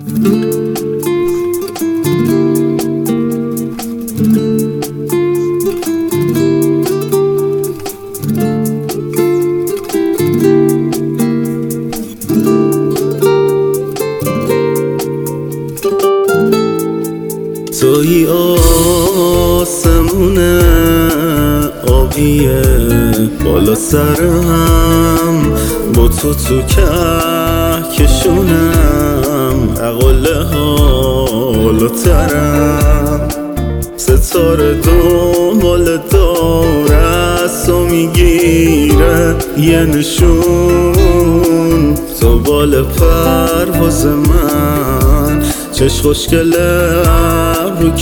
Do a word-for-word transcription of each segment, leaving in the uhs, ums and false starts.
توی آسمونه آبیه بالا سرم، با تو تو کهکشونم، اقل حالا ترم. ستاره دنبال داره از تو میگیره یه نشون، تو بال پرواز من، چش خوشگله ابرو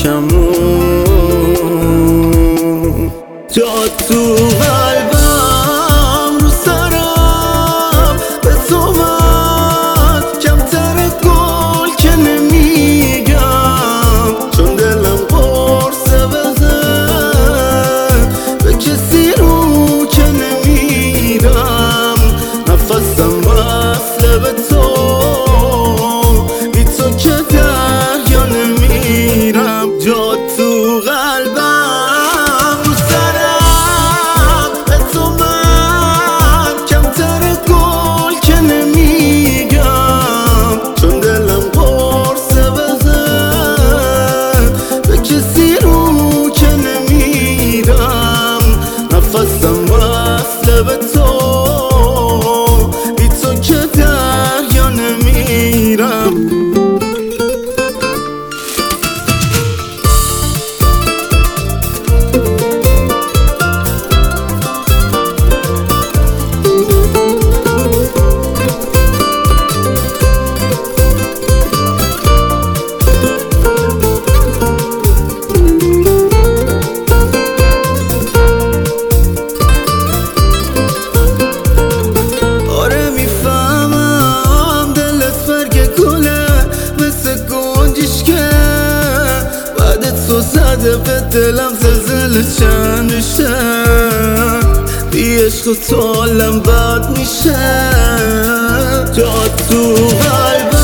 کمون، جات تو قلبم رو سرم به تو من، کمتر گل که نمیگم، چون دلم قرصه بزه به کسی رو که نمیرم، نفسم وصله به تو، بی تو که دریا نمیرم، جات تو قلبم رو سرم به تو من، کمتر گل که نمیگم، چون دلم قرصه بزن به کسی رو که نمیرم، نفسم وصله به تو، بی تو که دریا نمیرم. تو زده به دلم زلزله چند میشه، بی عشق تو حالم بد میشه، جات تو قلبم